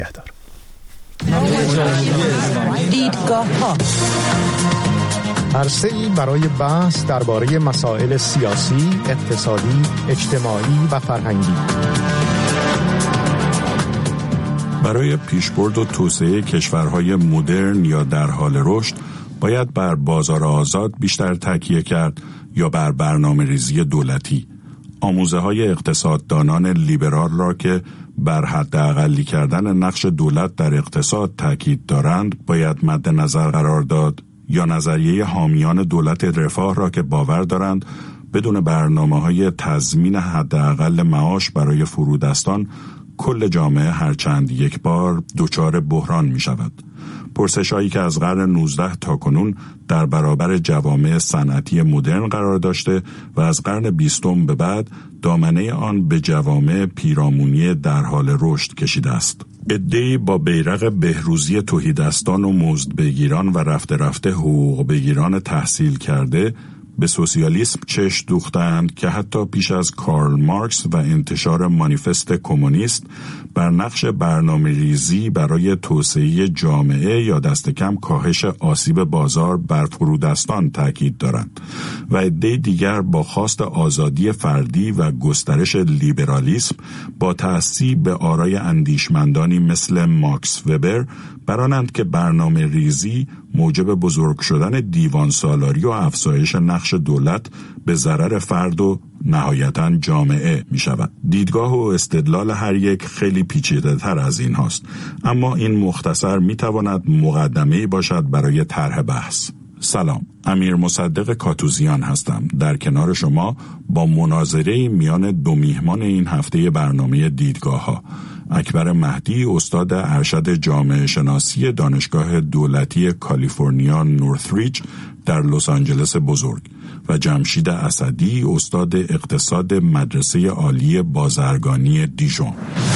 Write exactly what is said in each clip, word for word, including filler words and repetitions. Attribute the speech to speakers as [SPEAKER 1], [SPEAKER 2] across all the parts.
[SPEAKER 1] دیدگاه‌ها
[SPEAKER 2] عرصه‌ای برای بحث درباره مسائل سیاسی، اقتصادی، اجتماعی و فرهنگی.
[SPEAKER 3] برای پیشبرد و توسعه کشورهای مدرن یا در حال رشد باید بر بازار آزاد بیشتر تکیه کرد یا بر برنامه‌ریزی دولتی. آموزه‌های اقتصاددانان لیبرال را که بر حداقلی کردن نقش دولت در اقتصاد تاکید دارند باید مد نظر قرار داد، یا نظریه حامیان دولت رفاه را که باور دارند بدون برنامه‌های تضمین حداقل معاش برای فرودستان کل جامعه هرچند یک بار دچار بحران می شود. پرسش‌هایی که از قرن نوزدهم تا کنون در برابر جوامع صنعتی مدرن قرار داشته و از قرن بیستم به بعد دامنه آن به جوامع پیرامونی در حال رشد کشیده است. عده‌ای با بیرق بهروزی تهیدستان و مزدبگیران و رفته رفته حقوق بگیران تحصیل کرده به سوسیالیسم چشم دوختند که حتی پیش از کارل مارکس و انتشار مانیفست کمونیست بر نقش برنامه‌ریزی برای توسعه جامعه یا دست کم کاهش آسیب بازار بر فرودستان تاکید دارند و عده دیگر با خواست آزادی فردی و گسترش لیبرالیسم با تعصیب به آرای اندیشمندانی مثل ماکس وبر برانند که برنامه‌ریزی موجب بزرگ شدن دیوان سالاری و افزایش نقش دولت به ضرر فرد و نهایتاً جامعه می شود. دیدگاه و استدلال هر یک خیلی پیچیده تر از این هاست، اما این مختصر می تواند مقدمه‌ای باشد برای طرح بحث. سلام، امیر مصدق کاتوزیان هستم، در کنار شما با مناظره میان دو میهمان این هفته برنامه دیدگاه ها، اکبر مهدی استاد ارشد جامعه شناسی دانشگاه دولتی کالیفرنیا نورثریج در لس آنجلس بزرگ و جمشید اسدی استاد اقتصاد مدرسه عالی بازرگانی دیژون.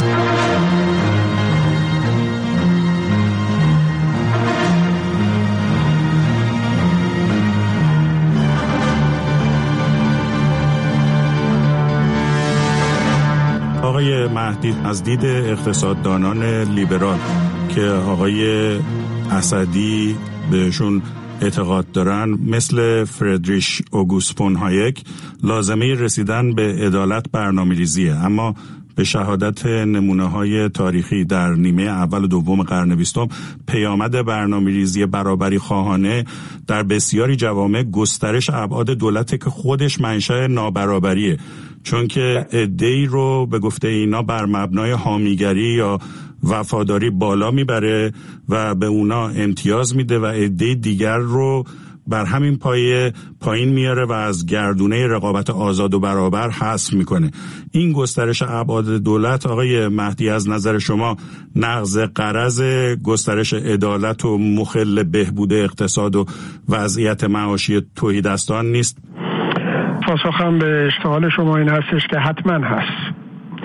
[SPEAKER 3] آقای مهدی، از دید اقتصاددانان لیبرال که آقای اسدی بهشون اعتقاد دارن، مثل فردریش اوگوست فون هایک، لازمه رسیدن به عدالت برنامه‌ریزیه، اما به شهادت نمونه‌های تاریخی در نیمه اول و دوم قرن بیستم پیامد برنامه‌ریزی برابری خواهانه در بسیاری جوامع گسترش ابعاد دولت که خودش منشأ نابرابریه، چون که عده‌ای رو به گفته اینا بر مبنای حامیگری یا وفاداری بالا میبره و به اونا امتیاز میده و عده دیگر رو بر همین پایه پایین میاره و از گردونه رقابت آزاد و برابر حذف میکنه. این گسترش ابعاد دولت آقای مهدی از نظر شما نقض غرض گسترش عدالت و مخل بهبود اقتصاد و وضعیت معاشی تهیدستان نیست؟
[SPEAKER 4] پاسخم به اشتغال شما این هستش که حتما هست،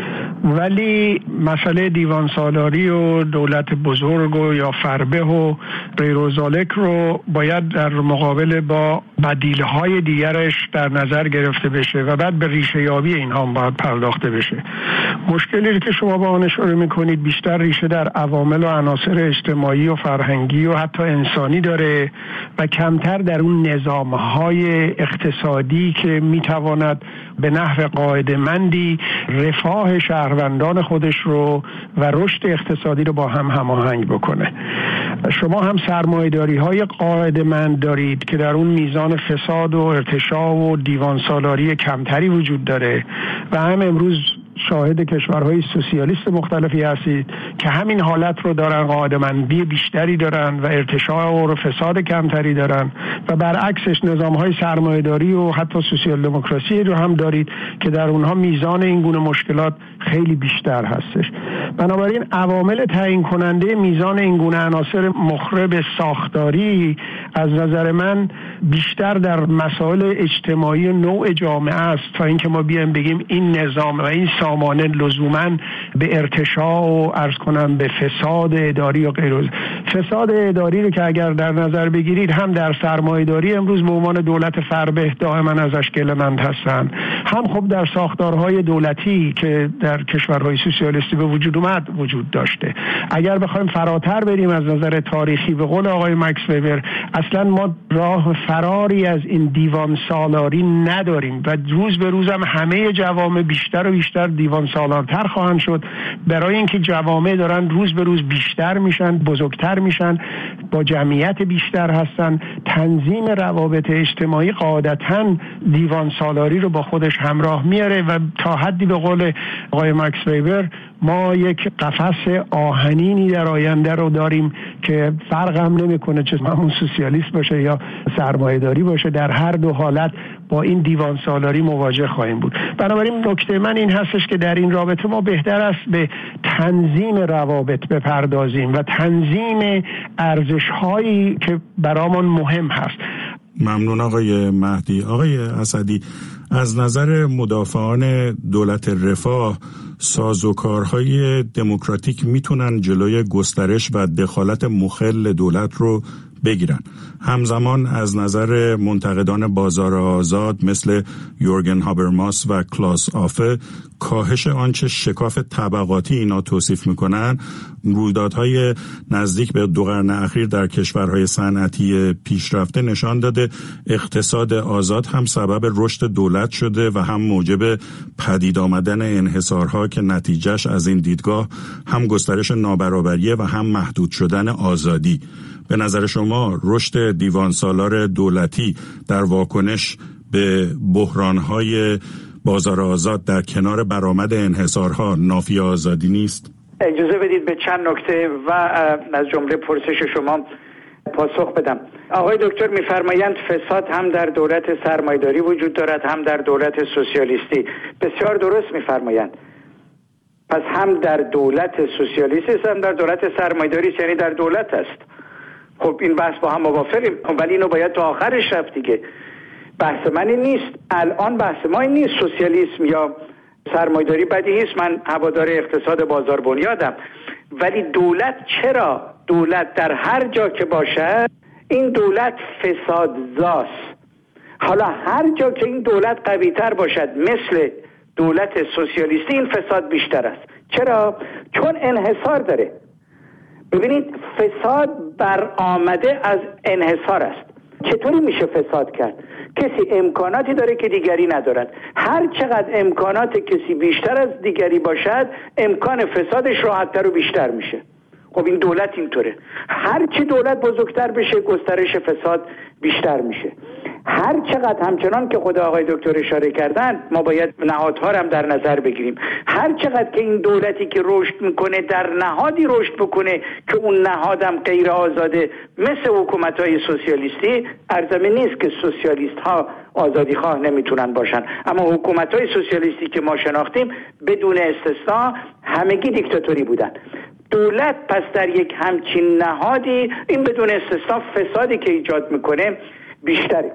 [SPEAKER 4] ولی مسئله دیوان سالاری و دولت بزرگ و یا فربه و غیر و ذالک رو باید در مقابل با بدیل‌های دیگرش در نظر گرفته بشه و بعد به ریشه یابی اینها هم باید پرداخته بشه. مشکلی که شما با آن اشاره میکنید بیشتر ریشه در عوامل و عناصر اجتماعی و فرهنگی و حتی انسانی داره و کمتر در اون نظام‌های اقتصادی که میتواند به نحو قاعده‌مندی رفاه شهروندان خودش رو و رشد اقتصادی رو با هم هماهنگ بکنه. شما هم سرمایه‌داری‌های قاعده‌مند دارید که در اون میزان فساد و ارتشاء و دیوان سالاری کمتری وجود داره و هم امروز شاهد کشورهای سوسیالیست مختلفی هستید که همین حالت رو دارن، قاعده‌مندی بیشتری دارن و ارتشاء و فساد کمتری دارن، و برعکسش نظام‌های سرمایه‌داری و حتی سوسیال دموکراسی رو هم دارید که در اونها میزان این گونه مشکلات خیلی بیشتر هستش. بنابراین عوامل تعیین کننده میزان این گونه عناصر مخرب ساختاری از نظر من بیشتر در مسائل اجتماعی نوع جامعه است تا اینکه ما بیایم بگیم این نظام و این سامانه لزوماً به ارتشاء و عرض کنم به فساد اداری و غیره. فساد اداری رو که اگر در نظر بگیرید، هم در سرمایه‌داری امروز به عنوان دولت فربه دائما ازش گله‌مند هستن، هم خب در ساختارهای دولتی که در کشورهای سوسیالیستی به وجود اومد وجود داشته. اگر بخوایم فراتر بریم از نظر تاریخی، به قول آقای مکس وبر، اصلا ما راه فراری از این دیوان سالاری نداریم و روز به روز هم همه جوامع بیشتر و بیشتر دیوان سالارتر خواهند شد، برای اینکه جوامع دارن روز به روز بیشتر میشن، بزرگتر میشن، با جمعیت بیشتر هستن. تنظیم روابط اجتماعی قاعدتاً دیوان سالاری رو با خودش همراه میاره و تا حدی به قول آقای مکس وبر ما یک قفس آهنینی در آینده رو داریم که فرق هم نمیکنه چه همون سوسیالیست باشه یا سرمایه‌داری باشه، در هر دو حالت با این دیوان سالاری مواجه خواهیم بود. بنابراین نکته من این هستش که در این رابطه ما بهتر است به تنظیم روابط بپردازیم و تنظیم ارزش‌هایی که برامون مهم هست.
[SPEAKER 3] ممنون آقای مهدی. آقای اسدی، از نظر مدافعان دولت رفاه، سازوکارهای دموکراتیک میتونن جلوی گسترش و دخالت مخل دولت رو بگیرن. همزمان از نظر منتقدان بازار آزاد مثل یورگن هابرماس و کلاس آفه، کاهش آنچه شکاف طبقاتی اینا توصیف میکنن، رویدادهای نزدیک به دو قرن اخیر در کشورهای صنعتی پیشرفته نشان داده اقتصاد آزاد هم سبب رشد دولت شده و هم موجب پدید آمدن انحصارها که نتیجهش از این دیدگاه هم گسترش نابرابری و هم محدود شدن آزادی. به نظر شما رشد دیوان سالار دولتی در واکنش به بحرانهای بازار آزاد در کنار برآمد انحصارها نافی آزادی نیست؟
[SPEAKER 1] اجازه بدید به چند نکته و از جمله پرسش شما پاسخ بدم. آقای دکتر می‌فرمایند فساد هم در دولت سرمایه‌داری وجود دارد هم در دولت سوسیالیستی. بسیار درست می‌فرمایند. پس هم در دولت سوسیالیستی است هم در دولت سرمایه‌داری، یعنی در دولت است. خب این بحث با هم موافقیم، ولی اینو باید تا آخرش رفت دیگه. بحث من این نیست، الان بحث ما این نیست سوسیالیسم یا سرمایه‌داری بدیهی است، من هوادار اقتصاد بازار بنیادم، ولی دولت چرا؟ دولت در هر جا که باشد این دولت فسادزاست. حالا هر جا که این دولت قوی‌تر باشد مثل دولت سوسیالیستی این فساد بیشتر است. چرا؟ چون انحصار داره. ببینید فساد برآمده از انحصار است. چطوری میشه فساد کرد؟ کسی امکاناتی داره که دیگری ندارد. هر چقدر امکانات کسی بیشتر از دیگری باشد امکان فسادش راحت‌تر و بیشتر میشه. خب این دولت اینطوره، هر چی دولت بزرگتر بشه گسترش فساد بیشتر میشه. هر چقدر همچنان که خود آقای دکتر اشاره کردن ما باید نهادها رو هم در نظر بگیریم. هر چقدر که این دولتی که رشد میکنه در نهادی رشد بکنه که اون نهادم غیر آزاده مثل حکومت‌های سوسیالیستی، ارزمه نیست که سوسیالیست ها آزادی خواه نمیتونن باشن، اما حکومت‌های سوسیالیستی که ما شناختیم بدون استثنا همگی دیکتاتوری بودن. دولت پس در یک همچین نهادی این بدون استثنا فسادی که ایجاد میکنه بیشتره.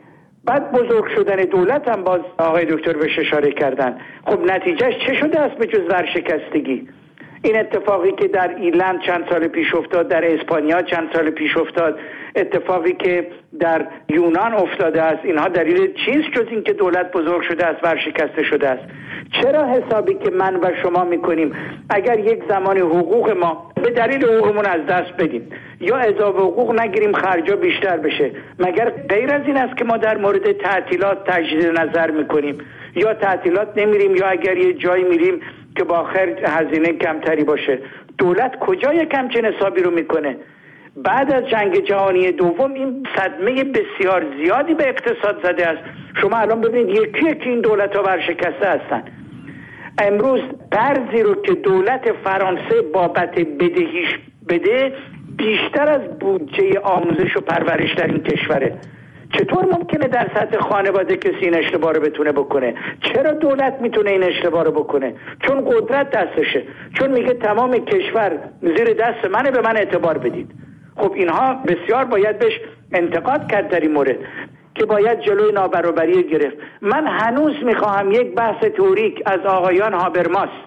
[SPEAKER 1] بعد بزرگ شدن دولت هم باز آقای دکتر بهش اشاره کردن. خب نتیجهش چه شده است به جز ورشکستگی؟ این اتفاقی که در ایرلند چند سال پیش افتاد، در اسپانیا چند سال پیش افتاد، اتفاقی که در یونان افتاده است، اینها دلیل چیست جز این که دولت بزرگ شده است، ورشکسته شده است؟ چرا حسابی که من و شما میکنیم اگر یک زمان حقوق ما به دلیل حقوقمون از دست بدیم یا اضافه حقوق نگیریم خرجا بیشتر بشه، مگر غیر از این است که ما در مورد تعطیلات تجدید نظر میکنیم یا تعطیلات نمیریم یا اگر یه جایی میریم که با خرج هزینه کمتری باشه؟ دولت کجا یک همچین حسابی رو میکنه؟ بعد از جنگ جهانی دوم این صدمه بسیار زیادی به اقتصاد زده است. شما الان ببینید یکی یکی این دولت ها ورشکسته هستن. امروز قرضی رو که دولت فرانسه بابت بدهیش بده بیشتر از بودجه آموزش و پرورش در این کشوره. چطور ممکنه در سطح خانواده کسی این اشتباه رو بتونه بکنه؟ چرا دولت میتونه این اشتباه رو بکنه؟ چون قدرت دستشه، چون میگه تمام کشور زیر دست منه، به من اعتبار بدید. خب اینها بسیار باید بهش انتقاد کرد در این مورد که باید جلوی نابرابری گرفت. من هنوز میخواهم یک بحث تئوریک از آقایان هابرماس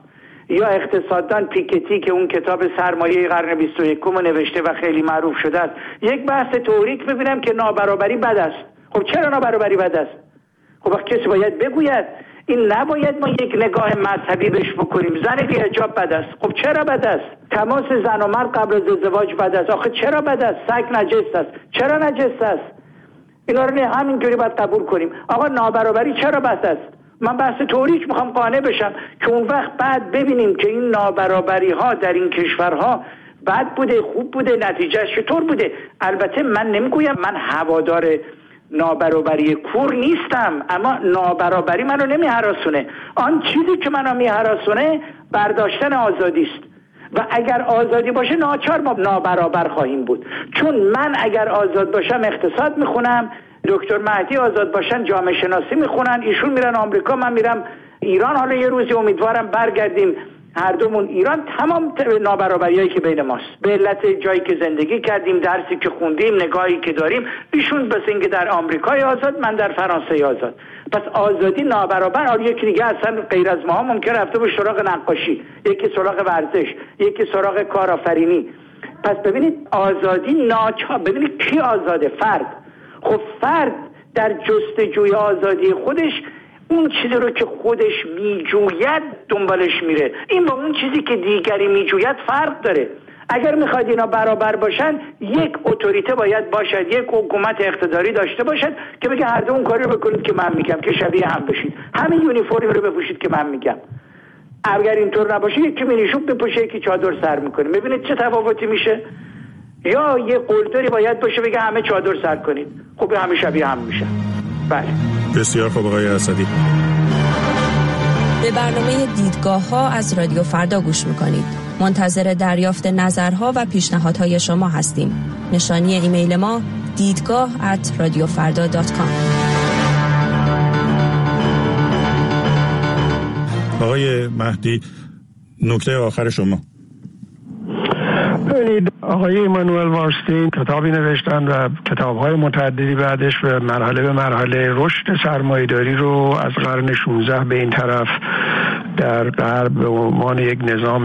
[SPEAKER 1] یا اقتصاددان پیکتی که اون کتاب سرمایه قرن بیست و یکم رو نوشته و خیلی معروف شده است، یک بحث تئوریک ببینم که نابرابری بد است. خب چرا نابرابری بد است؟ خب وقت کسی باید بگوید. این نباید ما یک نگاه مذهبی بهش بکنیم. زن بی حجاب بد است. خب چرا بد است؟ تماس زن و مرد قبل از ازدواج بد است. آخه چرا بد است؟ سگ نجس است. چرا نجس است؟ اینا رو همینجوری باید قبول کنیم. آقا نابرابری چرا بد است؟ من بحث تئوریک میخوام قانع بشم که اون وقت بعد ببینیم که این نابرابری ها در این کشورها بد بوده، خوب بوده، نتیجه چطور بوده. البته من نمیگویم من هوادار نابرابری کور نیستم، اما نابرابری منو نمیهراسونه. آن چیزی که منو میهراسونه برداشتن آزادی است و اگر آزادی باشه ناچار ما نابرابر خواهیم بود. چون من اگر آزاد باشم اقتصاد میخونم، دکتر مهدی آزاد باشن جامعه شناسی میخونن، ایشون میرن آمریکا، من میرم ایران. حالا یه روزی امیدوارم برگردیم هر دومون ایران. تمام نابرابریایی که بین ماست به علت جایی که زندگی کردیم، درسی که خوندیم، نگاهی که داریم. ایشون بس اینکه در آمریکای آزاد، من در فرانسه آزاد. پس آزادی نابرابر. آره یکی دیگه اصلا غیر از ما ممکن رفته باشه سراغ نقاشی، یکی سراغ ورزش، یکی سراغ کارآفرینی. پس ببینید آزادی ناچار. ببینید کی آزاده؟ فرد. خب فرد در جستجوی آزادی خودش اون چیزی رو که خودش میجوید دنبالش میره. این با اون چیزی که دیگری میجوید فرق داره. اگر میخواید اینا برابر باشن، یک اتوریته باید باشد، یک حکومت اقتداری داشته باشد که بگه هر دو اون کاری رو بکنید که من میگم، که شبیه هم بشید، همین یونیفرم رو بپوشید که من میگم. اگر اینطور نباشه یکی مینیشوب بپوشه، یکی چادر سر میکنه. ببینید چه تفاوتی میشه. یا یه قلدری باید باشه بگه همه چادر سر کنید. خب همه شبیه هم میشن. بله
[SPEAKER 3] بسیار خوب آقای اسدی.
[SPEAKER 5] به برنامه دیدگاه ها از رادیو فردا گوش میکنید. منتظر دریافت نظرها و پیشنهادهای شما هستیم. نشانی ایمیل ما دیدگاه ات رادیو فردا دات کام.
[SPEAKER 3] آقای مهدی، نکته آخر شما.
[SPEAKER 4] ببینید آقای ایمانوئل وارستین کتابی نوشتن و کتاب‌های متعددی بعدش به مرحله به مرحله رشد سرمایه‌داری رو از قرن شانزده به این طرف در غرب به عنوان یک نظام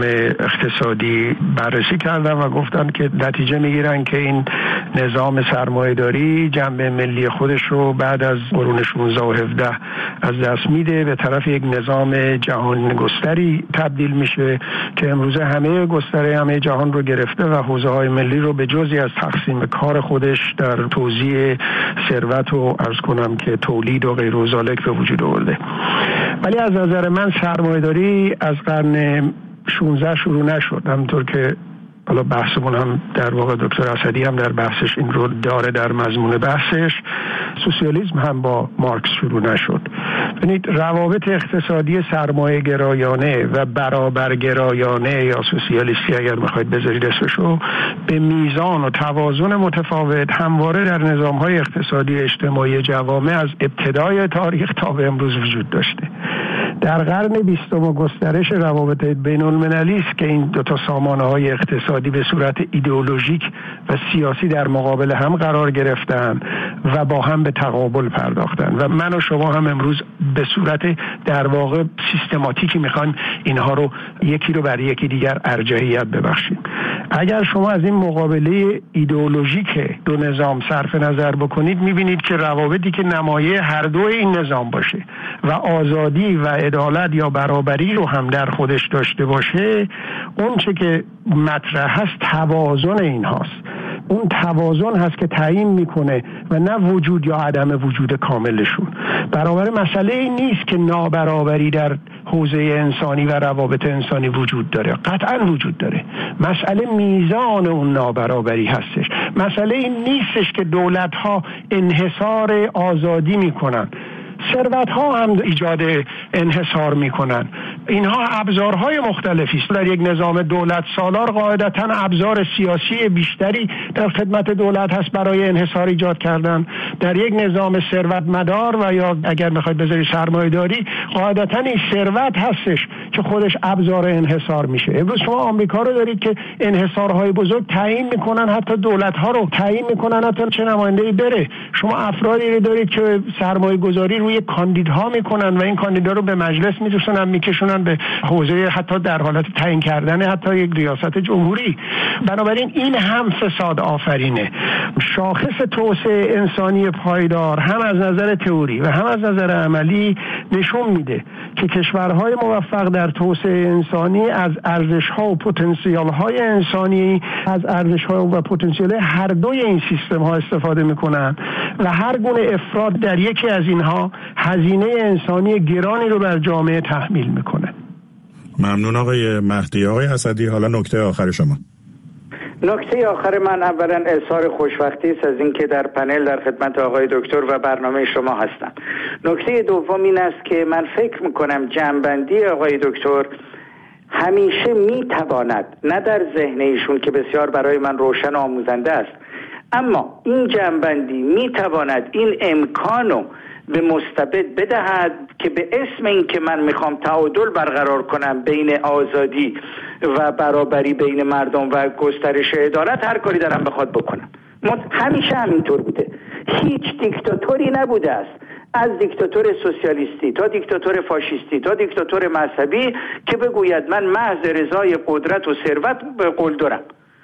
[SPEAKER 4] اقتصادی بررسی کردن و گفتن که نتیجه میگیرن که این نظام سرمایه‌داری جنبه ملی خودش رو بعد از قرون شانزده و هفده از دست میده، به طرف یک نظام جهان گستری تبدیل میشه که امروزه همه گستره همه جهان رو گرفته و حوزه‌های ملی رو به جزئی از تقسیم کار خودش در توزیع ثروت و عرض کنم که تولید و غیر و ذالک به وجود آورده. ولی از نظر من سرمایه‌داری از قرن شانزده شروع نشد، همونطور که حالا بحثمون هم در واقع دکتر اسدی هم در بحثش این رو داره در مضمون بحثش. سوسیالیسم هم با مارکس شروع نشد. ببینید روابط اقتصادی سرمایه گرایانه و برابر گرایانه یا سوسیالیستی اگر بخواید بذارید اسمشو، به میزان و توازن متفاوت همواره در نظام‌های اقتصادی اجتماعی جوامع از ابتدای تاریخ تا به امروز وجود داشته. در قرن بیستم و گسترش روابط بین المللی است که این دو تا سامانه‌های اقتصادی به صورت ایدئولوژیک و سیاسی در مقابل هم قرار گرفتن و با هم به تقابل پرداختن و من و شما هم امروز به صورت در واقع سیستماتیکی میخوان اینها رو یکی رو بر یکی دیگر ارجحیت ببخشیم. اگر شما از این مقابله ایدئولوژیک دو نظام صرف نظر بکنید، میبینید که روابطی که نمایه هر دو این نظام باشه و آزادی و عدالت یا برابری رو هم در خودش داشته باشه، اون چه که مطرح هست توازن این هاست. اون توازن هست که تعیین میکنه و نه وجود یا عدم وجود کاملشون. برابر مسئله این نیست که نابرابری در حوزه انسانی و روابط انسانی وجود داره، قطعا وجود داره. مسئله میزان اون نابرابری هستش. مسئله این نیستش که دولت ها انحصار آزادی میکنن، ثروت ها هم ایجاد انحصار میکنن. اینها ابزارهای مختلفی است. در یک نظام دولت سالار قاعدتاً ابزار سیاسی بیشتری در خدمت دولت هست برای انحصار ایجاد کردن. در یک نظام ثروت مدار و یا اگر میخواید بذاری سرمایه‌داری، قاعدتاً این ثروت هستش که خودش ابزار انحصار میشه. امروز شما آمریکا رو دارید که انحصارهای بزرگ تعیین میکنن، حتی دولت ها رو تعیین میکنن حتی چه نماینده‌ای بره. شما افرادی رو دارید که سرمایه‌گذاری روی کاندیدها میکنن و این کاندیدا رو به مجلس میرسونن میکشونن میکنن به حوزه حتی در حالت تعیین کردن حتی یک ریاست جمهوری. بنابراین این هم فساد آفرینه. شاخص توسعه انسانی پایدار هم از نظر تئوری و هم از نظر عملی نشون میده که کشورهای موفق در توسعه انسانی از ارزش‌ها و پتانسیل‌های انسانی از ارزش‌ها و پتانسیل هر دوی این سیستم‌ها استفاده میکنن و هر گونه افراد در یکی از اینها هزینه انسانی گرانی رو بر جامعه تحمیل میکنه.
[SPEAKER 3] ممنون آقای مهدی. آقای اسدی، حالا نکته آخر شما.
[SPEAKER 1] نکته آخر من اولا اظهار خوشبختی است از اینکه در پنل در خدمت آقای دکتر و برنامه شما هستم. نکته دوم این است که من فکر میکنم جنبندی آقای دکتر همیشه میتواند، نه در ذهن ایشون که بسیار برای من روشن و آموزنده است، اما این جنبندی میتواند این امکانو به مستبد بدهد که به اسم این که من میخوام تعادل برقرار کنم بین آزادی و برابری بین مردم و گسترش عدالت هر کاری دارم بخواد بکنم. همیشه همینطور بوده. هیچ دیکتاتوری نبوده است، از دیکتاتور سوسیالیستی تا دیکتاتور فاشیستی تا دیکتاتور مذهبی که بگوید من محض رضای قدرت و ثروت به قول دارم.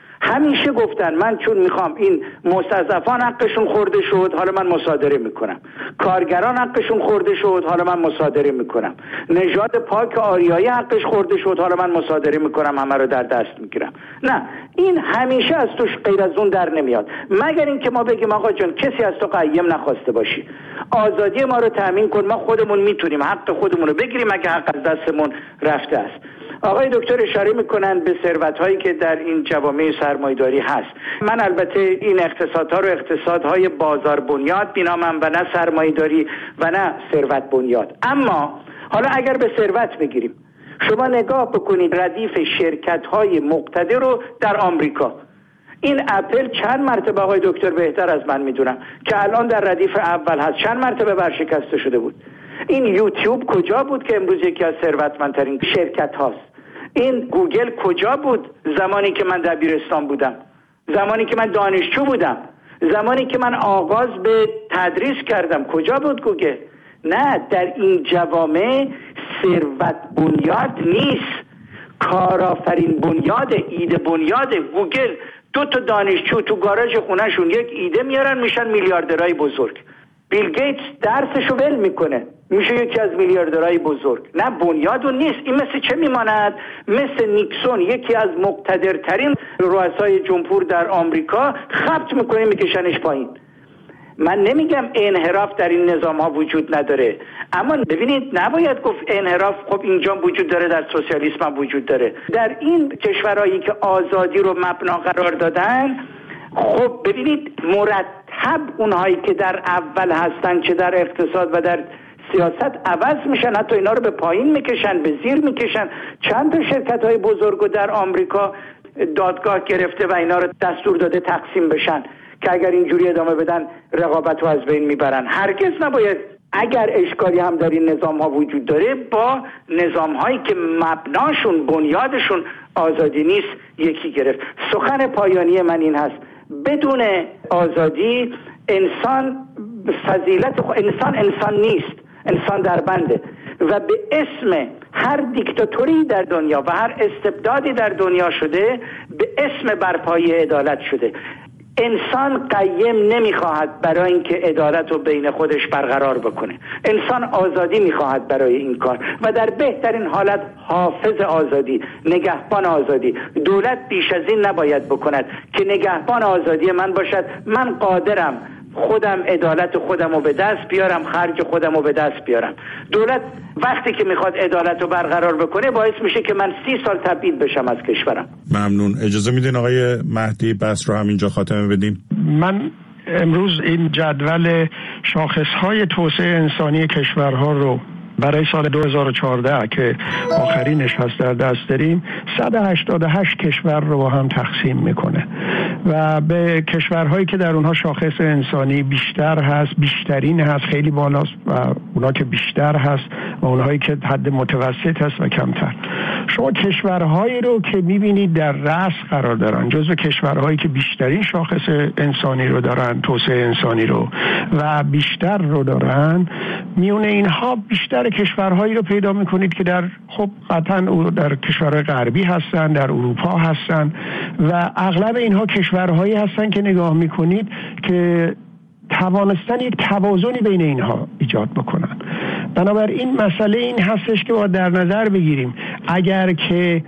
[SPEAKER 1] همیشه گفتن من چون میخوام این مستضعفان حقشون خورده شد حالا من مصادره میکنم، کارگران حقشون خورده شد حالا من مصادره میکنم، نژاد پاک آریایی حقش خورده شد حالا من مصادره میکنم، همه رو در دست میگیرم. نه، این همیشه از توش غیر از اون در نمیاد، مگر اینکه ما بگیم آقا جان کسی از تو قیم نخواسته باشی، آزادی ما رو تامین کن، ما خودمون میتونیم حق خودمون رو بگیریم اگه حق از دستمون رفته است. آقای دکتر اشاره میکنن به ثروت‌هایی که در این جوامع سرمایه‌داری هست. من البته این اقتصادها رو اقتصادهای بازار بنیاد بینامم و نه سرمایه‌داری و نه ثروت بنیاد. اما حالا اگر به ثروت بگیریم، شما نگاه بکنید ردیف شرکت‌های مقتدر رو در آمریکا. این اپل چند مرتبه آقای دکتر بهتر از من میدونم که الان در ردیف اول هست، چند مرتبه ورشکسته شده بود. این یوتیوب کجا بود که امروز یکی از ثروتمندترین شرکت هاست؟ این گوگل کجا بود زمانی که من دبیرستان بودم، زمانی که من دانشجو بودم، زمانی که من آغاز به تدریس کردم؟ کجا بود گوگل؟ نه، در این جوامع ثروت بنیاد نیست، کارآفرین بنیاد، ایده بنیاد. گوگل دو تا دانشجو تو گاراژ خونهشون یک ایده میارن میشن میلیاردرهای بزرگ. بیل گیتس درسشو ول میکنه میشه یکی از میلیاردرهای بزرگ. نه، بنیادو نیست. این مثل چه میماند؟ مثل نیکسون، یکی از مقتدرترین رؤسای جمهور در آمریکا، خبط میکنه میکشنش پایین. من نمیگم انحراف در این نظام ها وجود نداره، اما ببینید نباید گفت انحراف خب اینجا وجود داره، در سوسیالیسم هم وجود داره. در این کشورهایی که آزادی رو مبنا قرار دادن، خب ببینید مرتب اونهایی که در اول هستن چه در اقتصاد و در سیاست عوض میشن، حتی اینا رو به پایین میکشن، به زیر میکشن. چند تا شرکت های بزرگو در آمریکا دادگاه گرفته و اینا رو دستور داده تقسیم بشن که اگر اینجوری ادامه بدن رقابت رو از بین میبرن. هرگز نباید، اگر اشکالی هم در این نظام ها وجود داره، با نظام هایی که مبناشون بنیادشون آزادی نیست یکی گرفت. سخن پایانی من این هست: بدون آزادی انسان فضیلت خود، انسان انسان نیست، انسان در بنده و به اسم هر دیکتاتوری در دنیا و هر استبدادی در دنیا شده به اسم برپایی عدالت شده. انسان قیم نمیخواهد برای اینکه عدالت رو بین خودش برقرار بکنه، انسان آزادی میخواهد برای این کار و در بهترین حالت حافظ آزادی، نگهبان آزادی. دولت بیش از این نباید بکند که نگهبان آزادی من باشد. من قادرم خودم عدالت خودم رو به دست بیارم، خرج خودم رو به دست بیارم. دولت وقتی که میخواد عدالت رو برقرار بکنه باعث میشه که من سی سال تبعید بشم از کشورم.
[SPEAKER 3] ممنون. اجازه میدین آقای مهدی بحث رو همینجا خاتمه بدیم؟
[SPEAKER 4] من امروز این جدول شاخصهای توسعه انسانی کشورها رو برای سال دو هزار و چهارده که آخرینش هست در دست داریم، صد و هشتاد و هشت کشور رو با هم تقسیم میکنه و به کشورهایی که در اونها شاخص انسانی بیشتر هست، بیشترین هست، خیلی بالاست و اونا که بیشتر هست و اونهایی که حد متوسط هست و کمتر. شما کشورهایی رو که میبینید در رأس قرار دارن، جزو کشورهایی که بیشترین شاخص انسانی رو دارن، توسعه انسانی رو و بیشتر رو دارن، میونه اینها بیشتر کشورهایی رو پیدا میکنید که در خب قطعا در کشورهای غربی هستن، در اروپا هستن و اغلب اینها کشورهایی هستن که نگاه میکنید که توانستن یک توازنی بین اینها ایجاد بکنن. بنابراین مسئله این هستش که باید در نظر بگیریم اگر که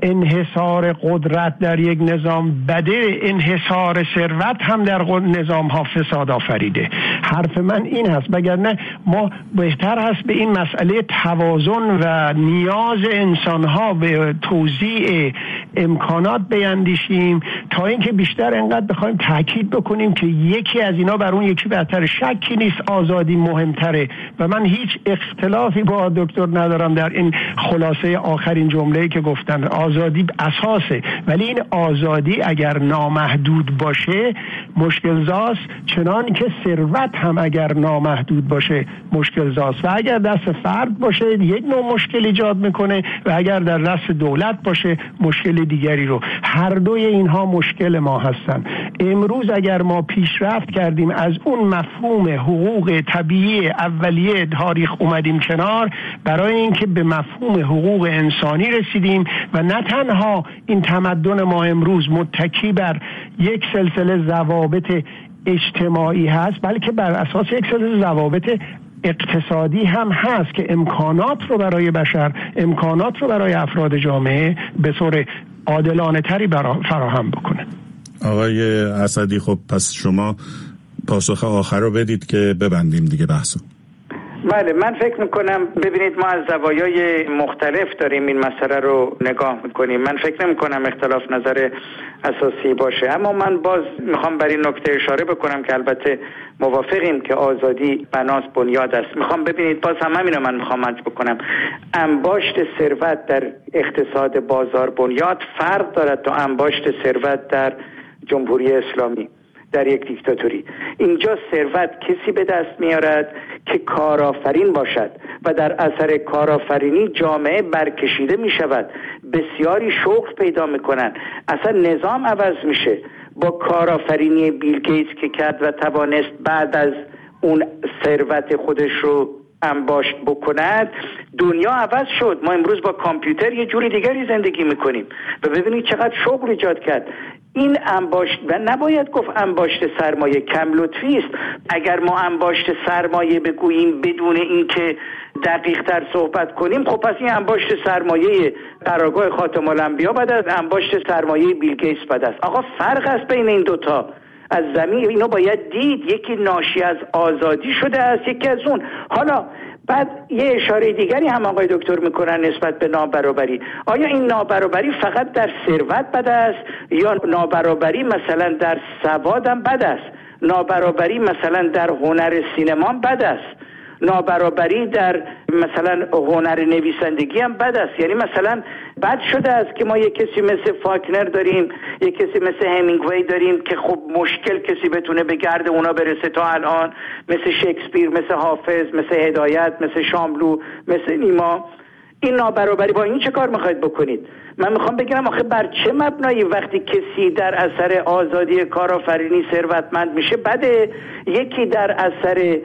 [SPEAKER 4] انحصار قدرت در یک نظام بده، انحصار ثروت هم در نظام ها فساد آفریده. حرف من این هست، وگرنه ما بهتر هست به این مسئله توازن و نیاز انسان ها به توزیع امکانات بیندیشیم تا اینکه بیشتر انقدر بخوایم تاکید بکنیم که یکی از اینا بر اون یکی بهتره. شکی نیست آزادی مهمتره و من هیچ اختلافی با دکتر ندارم در این خلاصه آخرین جمله‌ای که گفتن. آزادی اساسه، ولی این آزادی اگر نامحدود باشه مشکل زاست، چنان که ثروت هم اگر نامحدود باشه مشکل زاست و اگر دست فرد باشه یک نوع مشکل ایجاد میکنه و اگر در دست دولت باشه مشکل دیگری رو. هر دوی اینها مشکل ما هستن. امروز اگر ما پیشرفت کردیم از اون مفهوم حقوق طبیعی اولیه تاریخ اومدیم کنار برای اینکه به مفهوم حقوق انسانی رسیدیم و نه تنها این تمدن ما امروز متکی بر یک سلسله ضوابط اجتماعی هست بلکه بر اساس یک سلسله ضوابط اقتصادی هم هست که امکانات رو برای بشر، امکانات رو برای افراد جامعه به طور عادلانه تری فراهم بکنه.
[SPEAKER 3] آقای اسدی، خب پس شما پاسخ آخر رو بدید که ببندیم دیگه بحثو.
[SPEAKER 1] بله، من فکر میکنم ببینید ما از زوایای مختلف داریم این مسئله رو نگاه میکنیم. من فکر نمیکنم اختلاف نظر اساسی باشه، اما من باز میخوام بر این نکته اشاره بکنم که البته موافقیم که آزادی بناس بنیاد است. میخوام ببینید باز هم همین رو من میخوام عرض بکنم، انباشت ثروت در اقتصاد بازار بنیاد فرق دارد تا انباشت ثروت در جمهوری اسلامی، در یک دیکتاتوری. اینجا ثروت کسی به دست میارد که کارآفرین باشد و در اثر کارآفرینی جامعه برکشیده میشود، بسیاری شغل پیدا میکنن، اصلا نظام عوض میشه. با کارآفرینی بیل گیتس که کرد و توانست بعد از اون ثروت خودش رو انباشت بکند، دنیا عوض شد. ما امروز با کامپیوتر یه جوری دیگری زندگی میکنیم و ببینید چقدر شغل ایجاد کرد. این انباشت و نباید گفت انباشت سرمایه، کم لطفی است. اگر ما انباشت سرمایه بگوییم بدون اینکه دقیق تر صحبت کنیم، خب پس این انباشت سرمایه قرارگاه خاتم الانبیا بعد از انباشت سرمایه بیل گیتس بعد است. آقا فرق است بین این دوتا. از زمین اینو باید دید، یکی ناشی از آزادی شده است، یکی از اون. حالا بعد یه اشاره دیگری هم آقای دکتر میکنن نسبت به نابرابری. آیا این نابرابری فقط در ثروت بد است یا نابرابری مثلا در سواد هم بد است؟ نابرابری مثلا در هنر سینما بد است؟ نابرابری در مثلا هنر نویسندگی هم بد است؟ یعنی مثلا بد شده است که ما یک کسی مثل فاکنر داریم، یک کسی مثل همینگوی داریم که خب مشکل کسی بتونه به گرد اونا برسه تا الان، مثل شکسپیر، مثل حافظ، مثل هدایت، مثل شاملو، مثل نیما. این نابرابری با این چه کار میخواید بکنید؟ من میخوام بگم آخه بر چه مبنایی وقتی کسی در اثر آزادی کارآفرینی ثروتمند میشه بده، یکی در اثر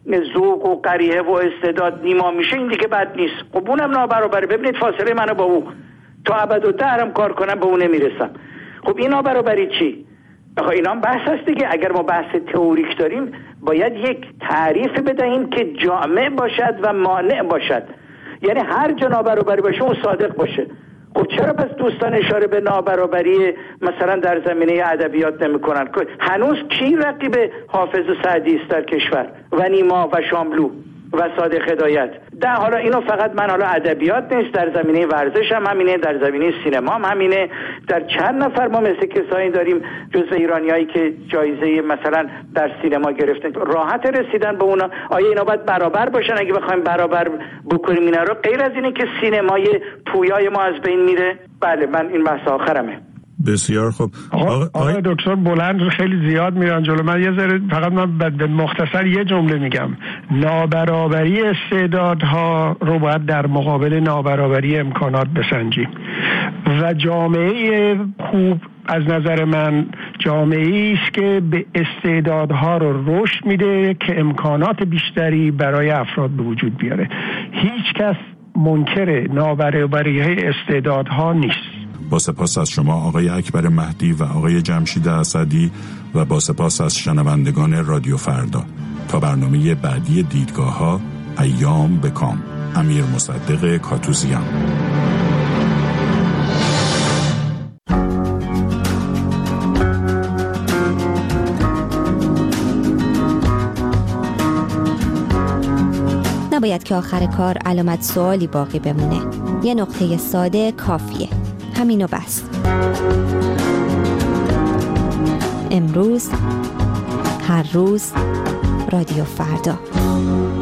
[SPEAKER 1] ذوق و قریحه و استعداد نیما میشه این دیگه بد نیست؟ خب اونم نابرابری. ببینید فاصله منو با او تا ابدالدهرم کار کنم به اون نمیرسم. خب این نابرابری چی؟ آخه اینا هم بحث هست دیگه. اگر ما بحث تئوریک داریم باید یک تعریف بدهیم که جامع باشد و مانع باشد. یعنی هر جا نابرابری باشه اون صادق باشه. خب چرا پس دوستان اشاره به نابرابری مثلا در زمینه ادبیات نمی‌کنن؟ هنوز کی رقیب حافظ و سعدی است در کشور و نیما و شاملو و صادق هدایت؟ ده حالا اینو فقط من حالا ادبیات نیست، در زمینه ورزش هم همینه، در زمینه سینما هم همینه. در چند نفر ما مثل کسایی داریم جزو ایرانیایی که جایزه مثلا در سینما گرفتن، راحت رسیدن به اونا. آیا اینا باید برابر باشن؟ اگه بخوایم برابر بکنیم اینا رو، غیر از اینه که سینمای پویای ما از بین میره. بله، من این بحث آخرمه.
[SPEAKER 3] بسیار خوب.
[SPEAKER 4] آقا, آقا دکتر بلند خیلی زیاد میرن جلو من، یه ذره فقط من به مختصر یه جمله میگم. نابرابری استعدادها رو باید در مقابل نابرابری امکانات بسنجیم و جامعه خوب از نظر من جامعه‌ای است که به استعدادها رو رشد میده که امکانات بیشتری برای افراد به وجود بیاره. هیچ کس منکر نابرابری استعدادها نیست.
[SPEAKER 3] با سپاس از شما آقای اکبر مهدی و آقای جمشید اسدی و با سپاس از شنوندگان رادیو فردا. تا برنامه بعدی دیدگاه ها، ایام بکام. امیر مصدق کاتوزیان.
[SPEAKER 6] نباید که آخر کار علامت سوالی باقی بمونه. یه نقطه ساده کافیه. همینو بس. امروز، هر روز، رادیو فردا.